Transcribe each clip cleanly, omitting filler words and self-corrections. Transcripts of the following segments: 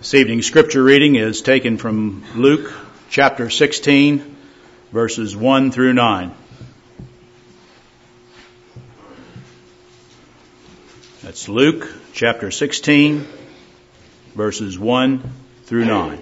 This evening's scripture reading is taken from Luke chapter 16, verses 1 through 9. That's Luke chapter 16, verses 1 through 9.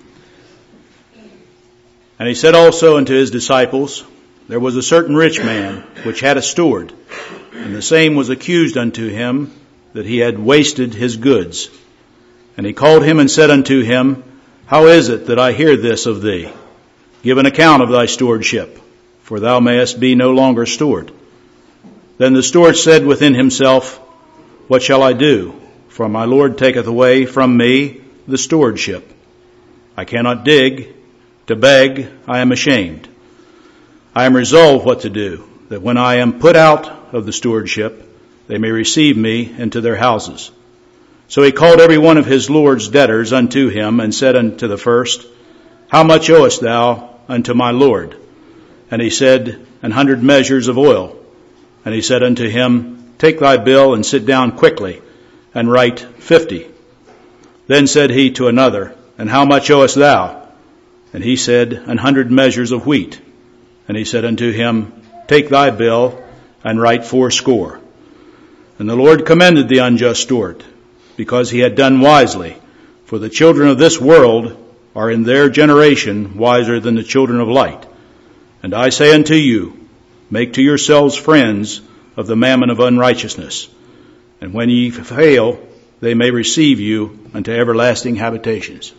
And he said also unto his disciples, There was a certain rich man which had a steward, and the same was accused unto him that he had wasted his goods. And he called him and said unto him, How is it that I hear this of thee? Give an account of thy stewardship, for thou mayest be no longer steward. Then the steward said within himself, What shall I do? For my Lord taketh away from me the stewardship. I cannot dig. To beg, I am ashamed. I am resolved what to do, that when I am put out of the stewardship, they may receive me into their houses. So he called every one of his Lord's debtors unto him, and said unto the first, How much owest thou unto my Lord? And he said, 100 measures of oil. And he said unto him, Take thy bill, and sit down quickly, and write 50. Then said he to another, And how much owest thou? And he said, 100 measures of wheat. And he said unto him, Take thy bill, and write 80. And the Lord commended the unjust steward, because he had done wisely. For the children of this world are in their generation wiser than the children of light. And I say unto you, make to yourselves friends of the mammon of unrighteousness. And when ye fail, they may receive you unto everlasting habitations.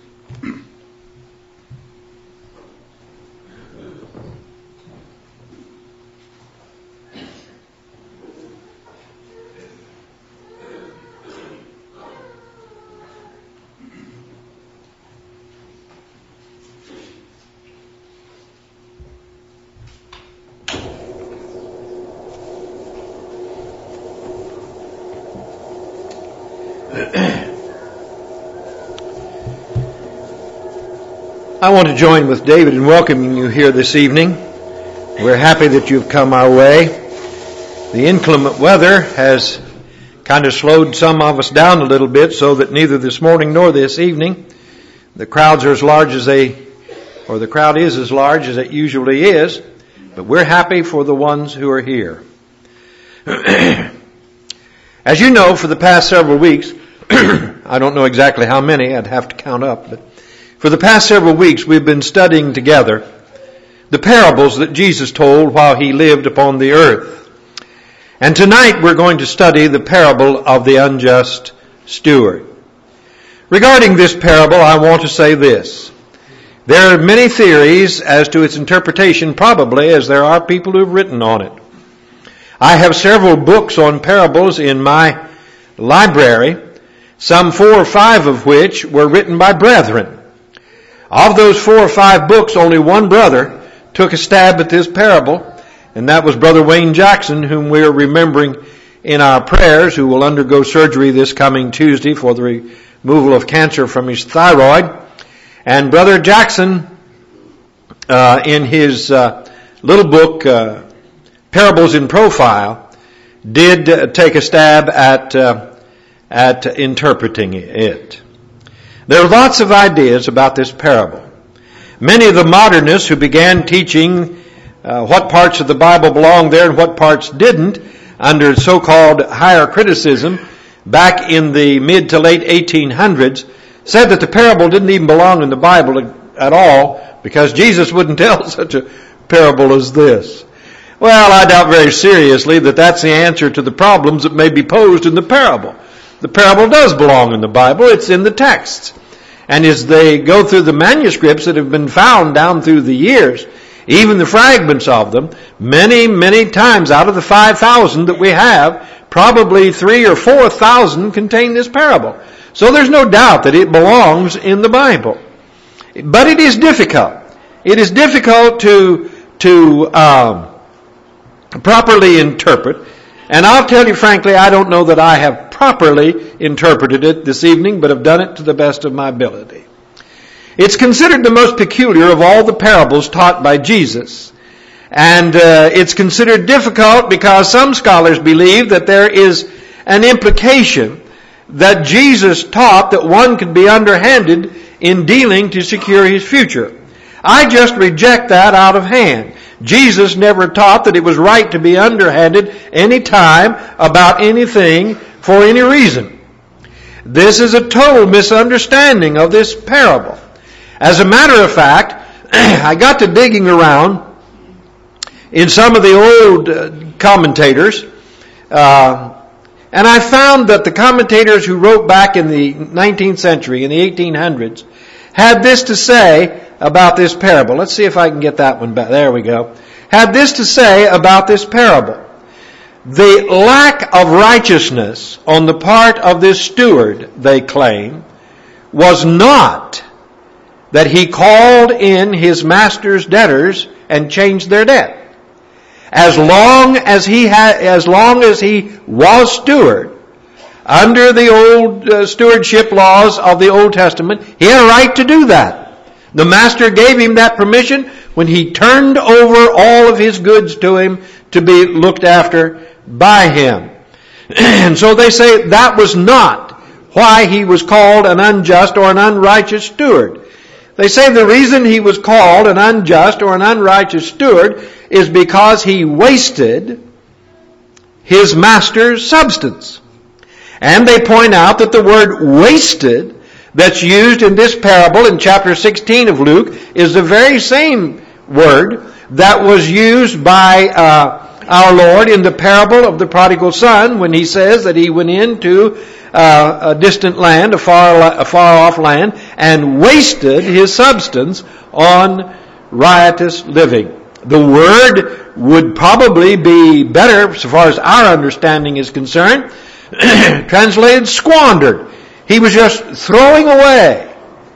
I want to join with David in welcoming you here this evening. We're happy that you've come our way. The inclement weather has kind of slowed some of us down a little bit, so that neither this morning nor this evening the crowds are as large as the crowd is as large as it usually is. But we're happy for the ones who are here. As you know, for the past several weeks, I don't know exactly how many, I'd have to count up, but for the past several weeks we've been studying together the parables that Jesus told while he lived upon the earth. And tonight we're going to study the parable of the unjust steward. Regarding this parable, I want to say this. There are many theories as to its interpretation, probably, as there are people who've written on it. I have several books on parables in my library, some 4 or 5 of which were written by brethren. Of those 4 or 5 books, only one brother took a stab at this parable, and that was Brother Wayne Jackson, whom we're remembering in our prayers, who will undergo surgery this coming Tuesday for the removal of cancer from his thyroid. And Brother Jackson, in his little book, Parables in Profile, did take a stab at interpreting it. There are lots of ideas about this parable. Many of the modernists who began teaching what parts of the Bible belonged there and what parts didn't, under so-called higher criticism, back in the mid to late 1800s, said that the parable didn't even belong in the Bible at all, because Jesus wouldn't tell such a parable as this. Well, I doubt very seriously that that's the answer to the problems that may be posed in the parable. The parable does belong in the Bible. It's in the texts. And as they go through the manuscripts that have been found down through the years, even the fragments of them, many, many times out of the 5,000 that we have, probably 3,000 or 4,000 contain this parable. So there's no doubt that it belongs in the Bible. But it is difficult. It is difficult to properly interpret. And I'll tell you frankly, I don't know that I have properly interpreted it this evening, but have done it to the best of my ability. It's considered the most peculiar of all the parables taught by Jesus. And it's considered difficult because some scholars believe that there is an implication that Jesus taught that one could be underhanded in dealing to secure his future. I just reject that out of hand. Jesus never taught that it was right to be underhanded any time about anything for any reason. This is a total misunderstanding of this parable. As a matter of fact, I got to digging around in some of the old commentators, and I found that the commentators who wrote back in the 19th century, in the 1800s, had this to say about this parable. Let's see if I can get that one back. There we go. Had this to say about this parable. The lack of righteousness on the part of this steward, they claim, was not that he called in his master's debtors and changed their debt. As long as he was steward, under the old stewardship laws of the Old Testament, he had a right to do that. The master gave him that permission when he turned over all of his goods to him to be looked after by him. And so they say that was not why he was called an unjust or an unrighteous steward. They say the reason he was called an unjust or an unrighteous steward is because he wasted his master's substance. And they point out that the word wasted that's used in this parable in chapter 16 of Luke is the very same word that was used by our Lord in the parable of the prodigal son when he says that he went into a distant land, a far off land, and wasted his substance on riotous living. The word would probably be better, so far as our understanding is concerned, translated squandered. He was just throwing away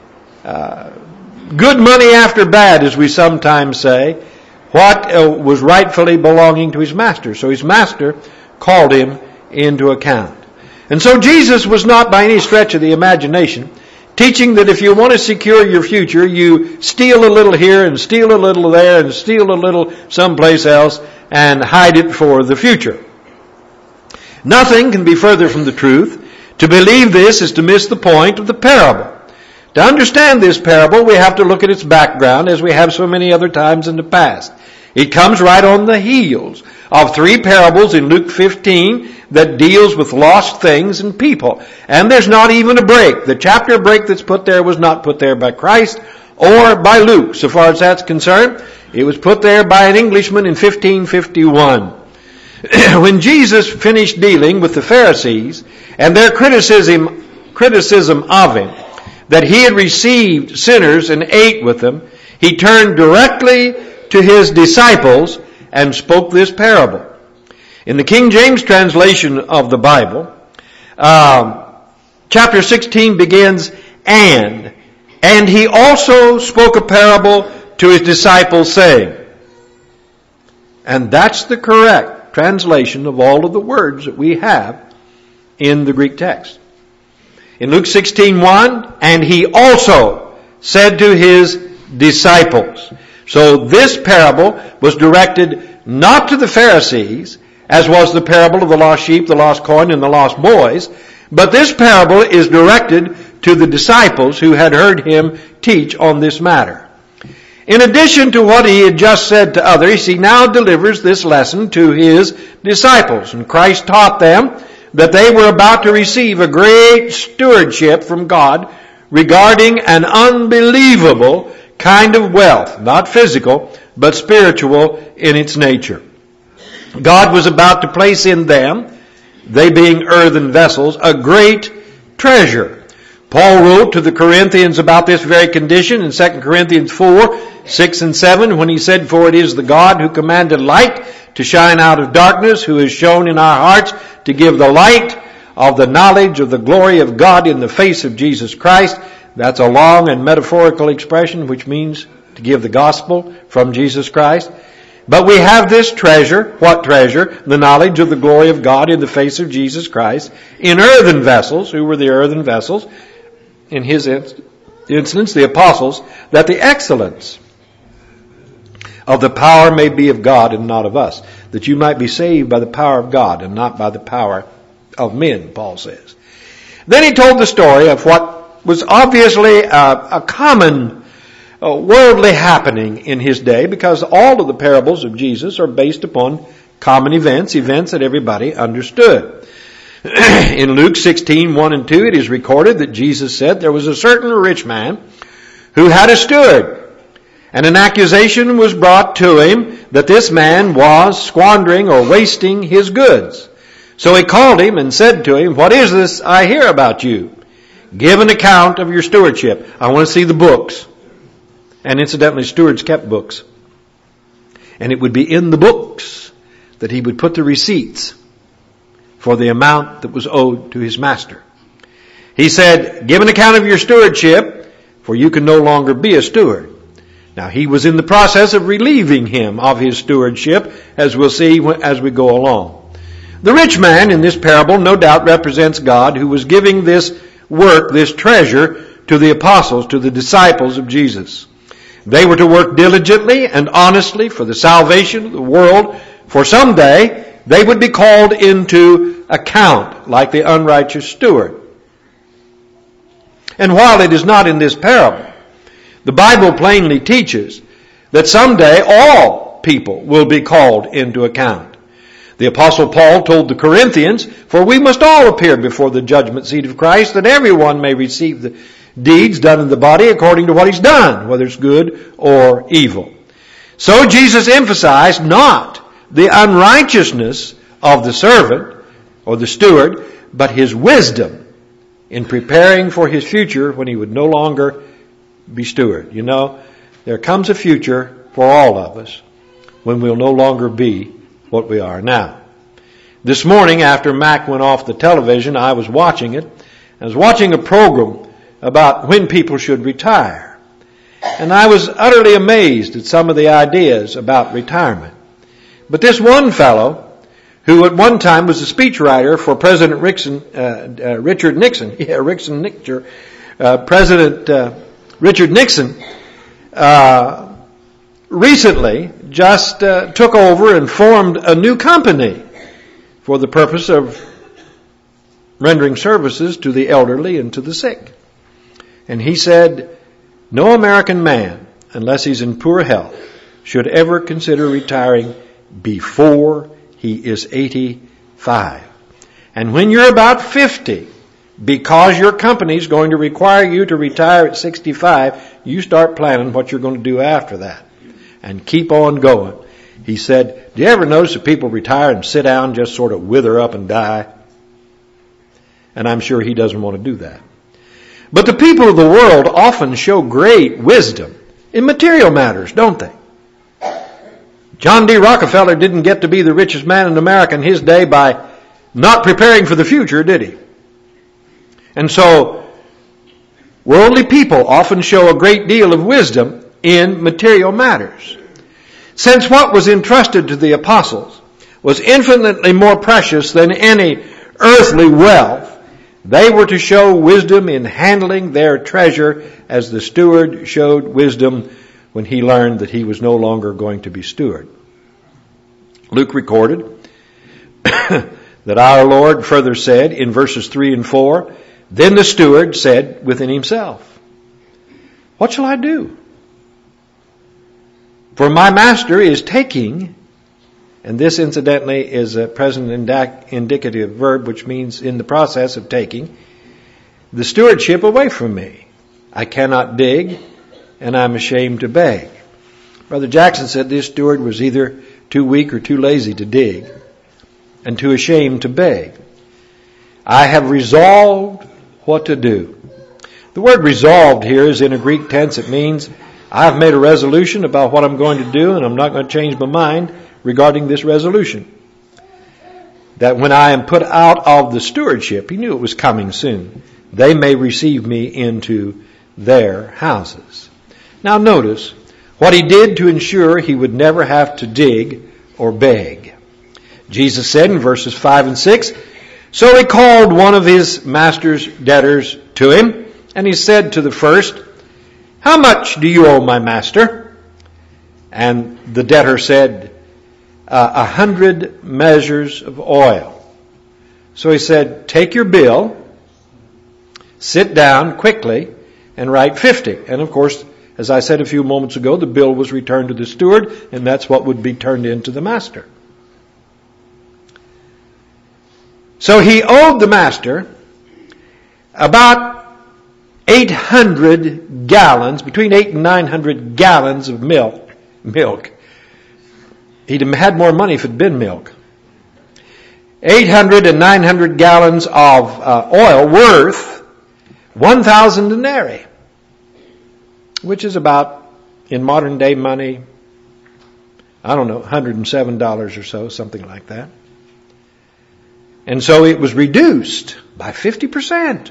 good money after bad, as we sometimes say, what was rightfully belonging to his master. So his master called him into account. And so Jesus was not by any stretch of the imagination teaching that if you want to secure your future, you steal a little here and steal a little there and steal a little someplace else and hide it for the future. Nothing can be further from the truth. To believe this is to miss the point of the parable. To understand this parable, we have to look at its background as we have so many other times in the past. It comes right on the heels of 3 parables in Luke 15 that deals with lost things and people. And there's not even a break. The chapter break that's put there was not put there by Christ or by Luke. So far as that's concerned, it was put there by an Englishman in 1551. When Jesus finished dealing with the Pharisees and their criticism of him, that he had received sinners and ate with them, he turned directly to his disciples and spoke this parable. In the King James translation of the Bible, chapter 16 begins, and he also spoke a parable to his disciples saying, and that's the correct translation of all of the words that we have in the Greek text. In Luke 16:1, and he also said to his disciples. So this parable was directed not to the Pharisees, as was the parable of the lost sheep, the lost coin, and the lost boys, but this parable is directed to the disciples who had heard him teach on this matter. In addition to what he had just said to others, he now delivers this lesson to his disciples. And Christ taught them that they were about to receive a great stewardship from God regarding an unbelievable kind of wealth, not physical, but spiritual in its nature. God was about to place in them, they being earthen vessels, a great treasure. Paul wrote to the Corinthians about this very condition in 2 Corinthians 4, 6 and 7 when he said, for it is the God who commanded light to shine out of darkness, who has shown in our hearts to give the light of the knowledge of the glory of God in the face of Jesus Christ. That's a long and metaphorical expression which means to give the gospel from Jesus Christ. But we have this treasure. What treasure? The knowledge of the glory of God in the face of Jesus Christ in earthen vessels. Who were the earthen vessels? In his instance, the apostles, that the excellence of the power may be of God and not of us, that you might be saved by the power of God and not by the power of men, Paul says. Then he told the story of what was obviously a common worldly happening in his day, because all of the parables of Jesus are based upon common events that everybody understood. In Luke 16:1 and 2, it is recorded that Jesus said there was a certain rich man who had a steward, and an accusation was brought to him that this man was squandering or wasting his goods. So he called him and said to him, "What is this I hear about you? Give an account of your stewardship." I want to see the books. And incidentally, stewards kept books. And it would be in the books that he would put the receipts for the amount that was owed to his master. He said, "Give an account of your stewardship, for you can no longer be a steward." Now, he was in the process of relieving him of his stewardship, as we'll see as we go along. The rich man in this parable no doubt represents God, who was giving this work, this treasure, to the apostles, to the disciples of Jesus. They were to work diligently and honestly for the salvation of the world, for someday they would be called into account like the unrighteous steward. And while it is not in this parable, the Bible plainly teaches that someday all people will be called into account. The Apostle Paul told the Corinthians, "For we must all appear before the judgment seat of Christ, that everyone may receive the deeds done in the body according to what he's done, whether it's good or evil." So Jesus emphasized not the unrighteousness of the servant or the steward, but his wisdom in preparing for his future when he would no longer be steward. You know, there comes a future for all of us when we'll no longer be what we are now. This morning, after Mac went off the television, I was watching it. I was watching a program about when people should retire. And I was utterly amazed at some of the ideas about retirement. But this one fellow, who at one time was a speechwriter for President Richard Nixon, President Richard Nixon, recently just took over and formed a new company for the purpose of rendering services to the elderly and to the sick. And he said, no American man, unless he's in poor health, should ever consider retiring before he is 85. And when you're about 50, because your company's going to require you to retire at 65, you start planning what you're going to do after that. And keep on going. He said, do you ever notice that people retire and sit down, just sort of wither up and die? And I'm sure he doesn't want to do that. But the people of the world often show great wisdom in material matters, don't they? John D. Rockefeller didn't get to be the richest man in America in his day by not preparing for the future, did he? And so, worldly people often show a great deal of wisdom in material matters. Since what was entrusted to the apostles was infinitely more precious than any earthly wealth, they were to show wisdom in handling their treasure as the steward showed wisdom when he learned that he was no longer going to be steward. Luke recorded that our Lord further said in verses 3 and 4, then the steward said within himself, what shall I do? For my master is taking, and this incidentally is a present indicative verb, which means in the process of taking, the stewardship away from me. I cannot dig, and I'm ashamed to beg. Brother Jackson said this steward was either too weak or too lazy to dig, and too ashamed to beg. I have resolved what to do. The word resolved here is in a Greek tense. It means I've made a resolution about what I'm going to do, and I'm not going to change my mind regarding this resolution. That when I am put out of the stewardship, he knew it was coming soon, they may receive me into their houses. Now notice what he did to ensure he would never have to dig or beg. Jesus said in verses 5 and 6, so he called one of his master's debtors to him, and he said to the first, how much do you owe my master? And the debtor said, 100 measures of oil. So he said, take your bill sit down quickly and write 50. And of course, as I said a few moments ago, the bill was returned to the steward, and that's what would be turned in to the master. So he owed the master about 800 gallons, between 800 and 900 gallons of milk. He'd have had more money if it had been milk. 800 and 900 gallons of oil worth 1,000 denarii, which is about, in modern day money, $107 or so, something like that. And so it was reduced by 50%.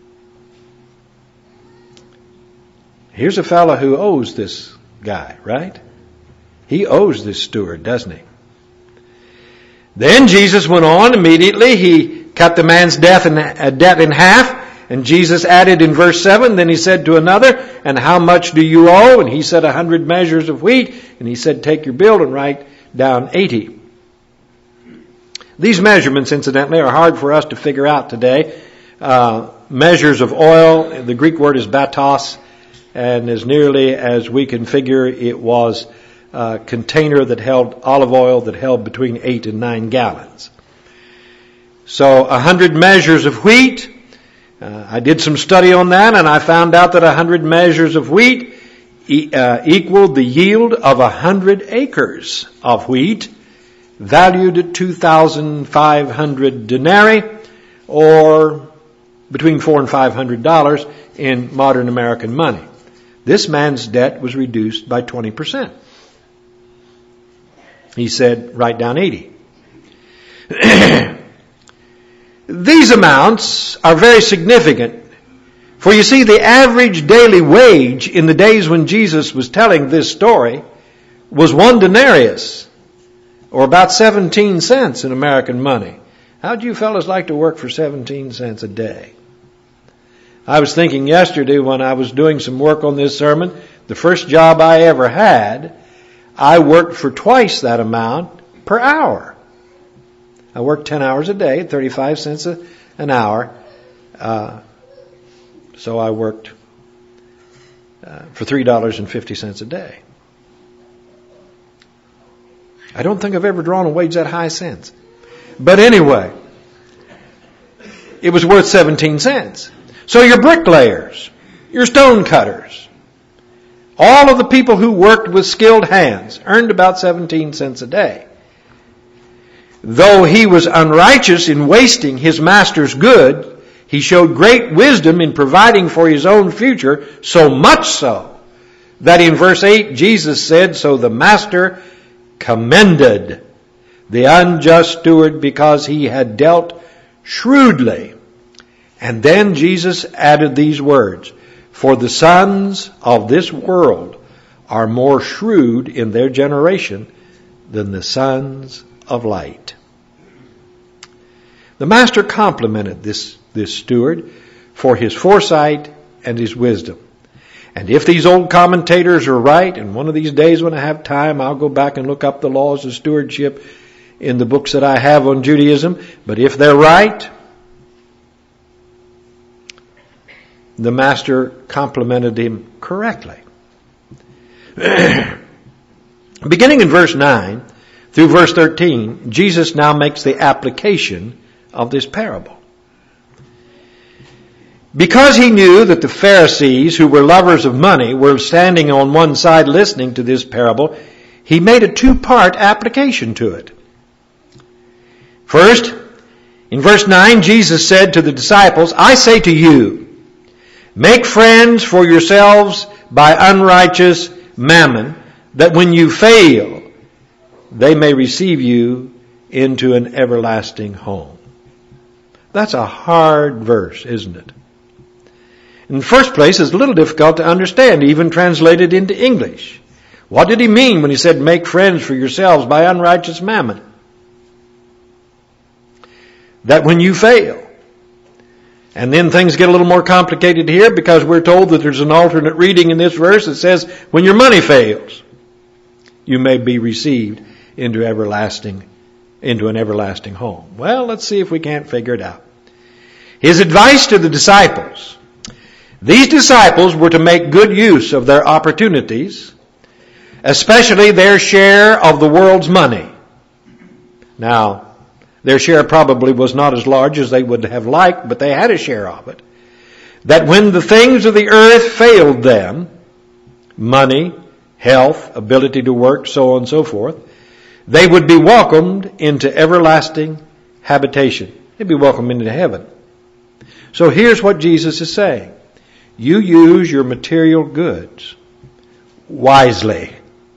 Here's a fellow who owes this guy, right? He owes this steward, doesn't he? Then Jesus went on immediately. He cut the man's debt in half. And Jesus added in verse 7, then he said to another, and how much do you owe? And he said 100 measures of wheat. And he said, take your bill and write down 80. These measurements, incidentally, are hard for us to figure out today. Measures of oil, the Greek word is batos, and as nearly as we can figure, it was a container that held olive oil that held between 8 and 9 gallons. So 100 measures of wheat. I did some study on that, and I found out that 100 measures of wheat equaled the yield of 100 acres of wheat, valued at 2,500 denarii, or between $400 and $500 in modern American money. This man's debt was reduced by 20%. He said, write down 80. These amounts are very significant. For you see, the average daily wage in the days when Jesus was telling this story was 1 denarius, or about 17 cents in American money. How'd you fellas like to work for 17 cents a day? I was thinking yesterday when I was doing some work on this sermon, the first job I ever had, I worked for twice that amount per hour. I worked 10 hours a day, 35 cents an hour. So I worked for $3.50 a day. I don't think I've ever drawn a wage that high since. But anyway, it was worth 17 cents. So your bricklayers, your stone cutters, all of the people who worked with skilled hands earned about 17 cents a day. Though he was unrighteous in wasting his master's good, he showed great wisdom in providing for his own future, so much so that in verse 8 Jesus said, so the master commended the unjust steward because he had dealt shrewdly. And then Jesus added these words, for the sons of this world are more shrewd in their generation than the sons of light. The master complimented this steward for his foresight and his wisdom. And if these old commentators are right, and one of these days when I have time, I'll go back and look up the laws of stewardship in the books that I have on Judaism. But if they're right, the master complimented him correctly. Beginning in verse 9 through verse 13, Jesus now makes the application of this parable. Because he knew that the Pharisees, who were lovers of money, were standing on one side listening to this parable, he made a 2-part application to it. First, in verse 9, Jesus said to the disciples, I say to you, make friends for yourselves by unrighteous mammon, that when you fail, they may receive you into an everlasting home. That's a hard verse, isn't it? In the first place, it's a little difficult to understand, even translated into English. What did he mean when he said, make friends for yourselves by unrighteous mammon? That when you fail. And then things get a little more complicated here because we're told that there's an alternate reading in this verse that says, when your money fails, you may be received into an everlasting home. Well, let's see if we can't figure it out. His advice to the disciples These disciples were to make good use of their opportunities, especially their share of the world's money. Now, their share probably was not as large as they would have liked, but they had a share of it. That when the things of the earth failed them, money, health, ability to work, so on and so forth, they would be welcomed into everlasting habitation. They'd be welcomed into heaven. So here's what Jesus is saying. You use your material goods wisely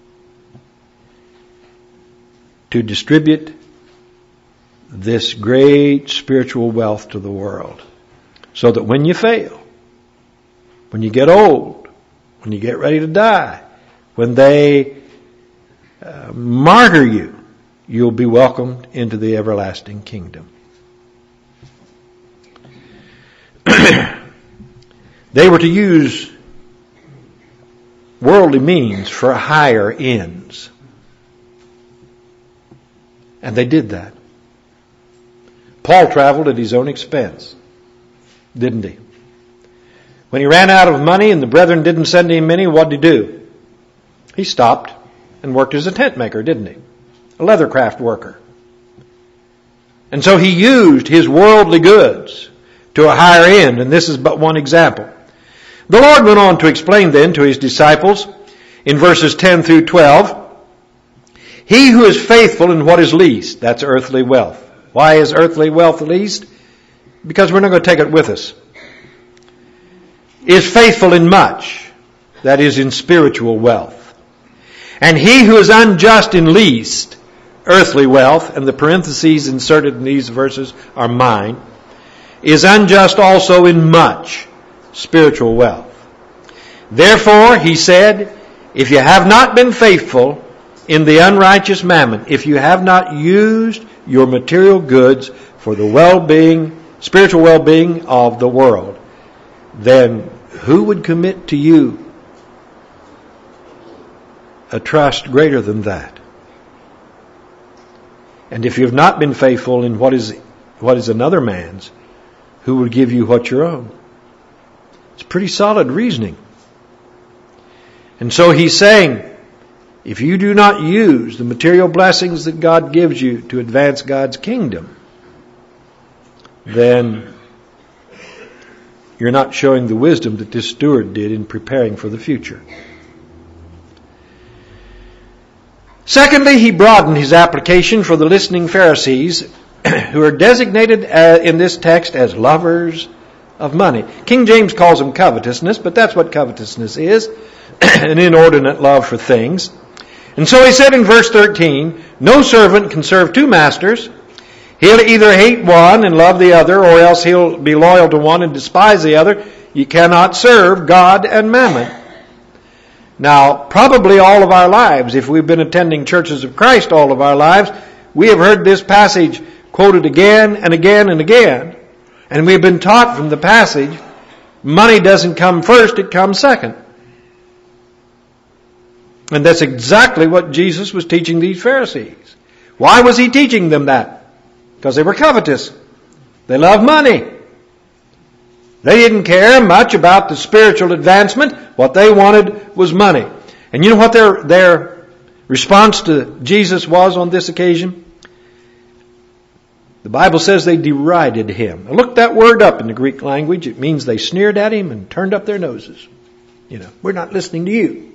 to distribute this great spiritual wealth to the world. So that when you fail, when you get old, when you get ready to die, when they martyr you, you'll be welcomed into the everlasting kingdom. They were to use worldly means for higher ends. And they did that. Paul traveled at his own expense, didn't he? When he ran out of money and the brethren didn't send him any, what did he do? He stopped and worked as a tent maker, didn't he? A leathercraft worker. And so he used his worldly goods to a higher end, and this is but one example. The Lord went on to explain then to his disciples in verses 10 through 12, he who is faithful in what is least, that's earthly wealth. Why is earthly wealth least? Because we're not going to take it with us. Is faithful in much, that is in spiritual wealth. And he who is unjust in least, earthly wealth, and the parentheses inserted in these verses are mine, is unjust also in much, spiritual wealth. Therefore, he said, if you have not been faithful in the unrighteous mammon, if you have not used your material goods for the well-being, spiritual well-being of the world, then who would commit to you a trust greater than that? And if you have not been faithful in what is another man's, who would give you what's your own? It's pretty solid reasoning. And so he's saying, if you do not use the material blessings that God gives you to advance God's kingdom, then you're not showing the wisdom that this steward did in preparing for the future. Secondly, he broadened his application for the listening Pharisees, who are designated in this text as lovers of money. King James calls them covetousness, but that's what covetousness is, an inordinate love for things. And so he said in verse 13, no servant can serve two masters. He'll either hate one and love the other, or else he'll be loyal to one and despise the other. You cannot serve God and mammon. Now, probably all of our lives, if we've been attending churches of Christ all of our lives, we have heard this passage quoted again and again and again. And we've been taught from the passage, money doesn't come first, it comes second. And that's exactly what Jesus was teaching these Pharisees. Why was he teaching them that? Because they were covetous. They loved money. They didn't care much about the spiritual advancement. What they wanted was money. And you know what their response to Jesus was on this occasion? The Bible says they derided him. Now look that word up in the Greek language. It means they sneered at him and turned up their noses. We're not listening to you.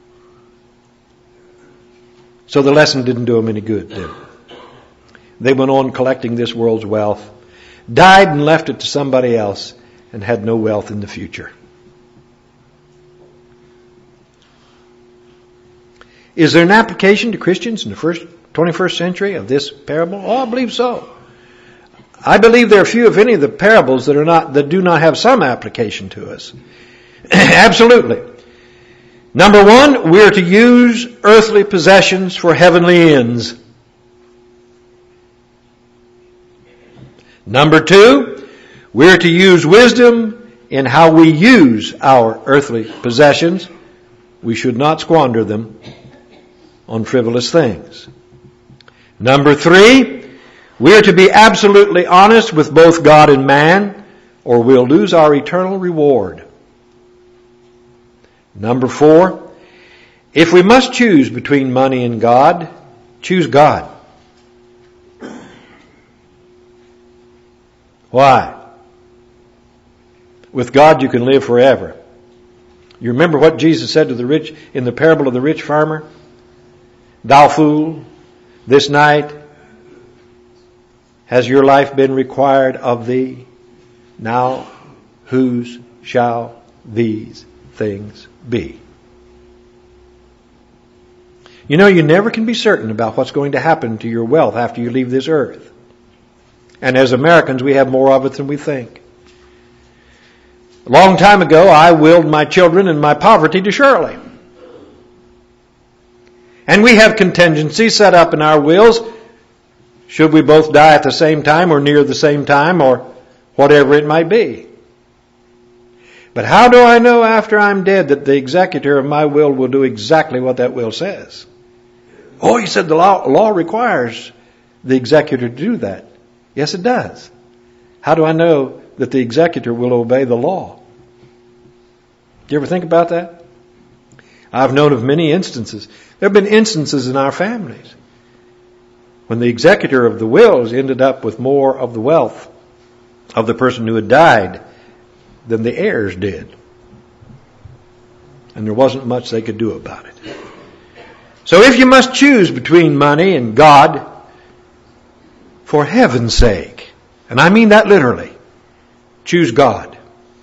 So the lesson didn't do them any good, did it? They went on collecting this world's wealth, died and left it to somebody else, and had no wealth in the future. Is there an application to Christians in the 21st century of this parable? Oh, I believe so. I believe there are few, if any, of the parables that do not have some application to us. Absolutely. Number one, we are to use earthly possessions for heavenly ends. Number two, we are to use wisdom in how we use our earthly possessions. We should not squander them on frivolous things. Number three, we are to be absolutely honest with both God and man, or we'll lose our eternal reward. Number 4, if we must choose between money and God, choose God. Why? With God you can live forever. You remember what Jesus said to the rich in the parable of the rich farmer? Thou fool, this night has your life been required of thee. Now whose shall these things be? You know, you never can be certain about what's going to happen to your wealth after you leave this earth. And as Americans, we have more of it than we think. A long time ago, I willed my children and my poverty to Shirley. And we have contingencies set up in our wills. Should we both die at the same time or near the same time or whatever it might be. But how do I know after I'm dead that the executor of my will do exactly what that will says? Oh, he said the law requires the executor to do that. Yes, it does. How do I know that the executor will obey the law? Do you ever think about that? I've known of many instances. There have been instances in our families when the executor of the wills ended up with more of the wealth of the person who had died than the heirs did. And there wasn't much they could do about it. So if you must choose between money and God, for heaven's sake, and I mean that literally, choose God.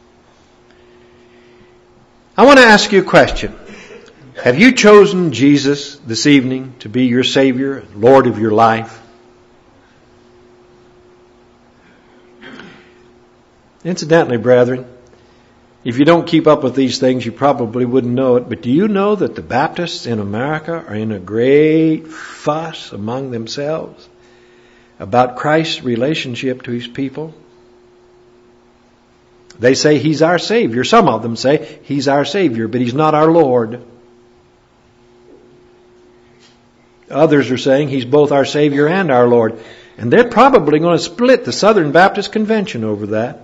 I want to ask you a question. Have you chosen Jesus this evening to be your Savior, Lord of your life? Incidentally, brethren, if you don't keep up with these things, you probably wouldn't know it, but do you know that the Baptists in America are in a great fuss among themselves about Christ's relationship to His people? They say He's our Savior. Some of them say He's our Savior, but He's not our Lord. Others are saying He's both our Savior and our Lord. And they're probably going to split the Southern Baptist Convention over that.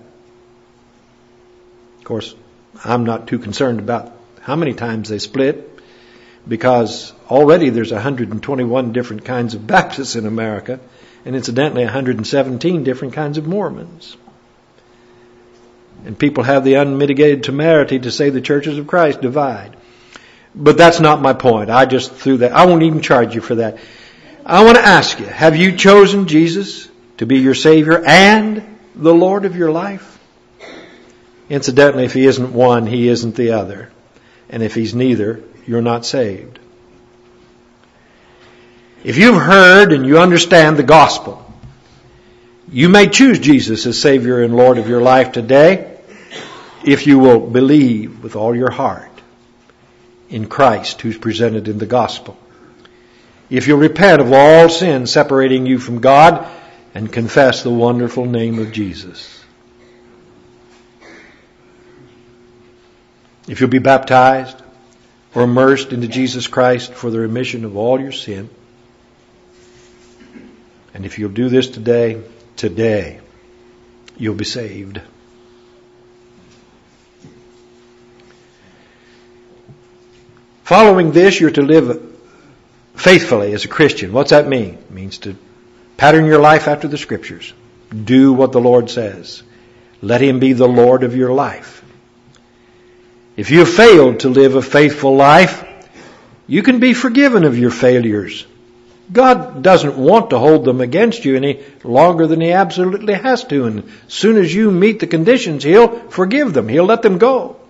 Of course, I'm not too concerned about how many times they split, because already there's 121 different kinds of Baptists in America, and incidentally 117 different kinds of Mormons. And people have the unmitigated temerity to say the churches of Christ divide. But that's not my point. I just threw that. I won't even charge you for that. I want to ask you, have you chosen Jesus to be your Savior and the Lord of your life? Incidentally, if He isn't one, He isn't the other. And if He's neither, you're not saved. If you've heard and you understand the gospel, you may choose Jesus as Savior and Lord of your life today if you will believe with all your heart in Christ who's presented in the gospel. If you'll repent of all sin separating you from God and confess the wonderful name of Jesus. If you'll be baptized or immersed into Jesus Christ for the remission of all your sin. And if you'll do this today, you'll be saved. Following this, you're to live faithfully as a Christian. What's that mean? It means to pattern your life after the Scriptures. Do what the Lord says. Let Him be the Lord of your life. If you have failed to live a faithful life, you can be forgiven of your failures. God doesn't want to hold them against you any longer than He absolutely has to. And as soon as you meet the conditions, He'll forgive them. He'll let them go.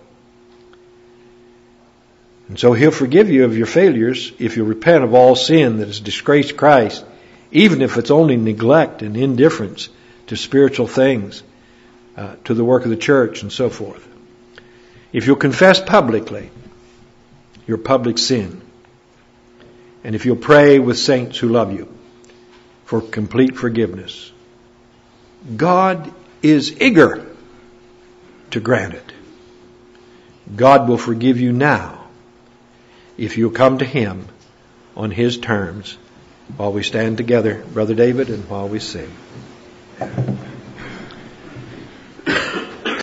And so He'll forgive you of your failures if you repent of all sin that has disgraced Christ, even if it's only neglect and indifference to spiritual things, to the work of the church and so forth. If you'll confess publicly your public sin, and if you'll pray with saints who love you for complete forgiveness, God is eager to grant it. God will forgive you now if you'll come to Him on His terms while we stand together, Brother David, and while we sing.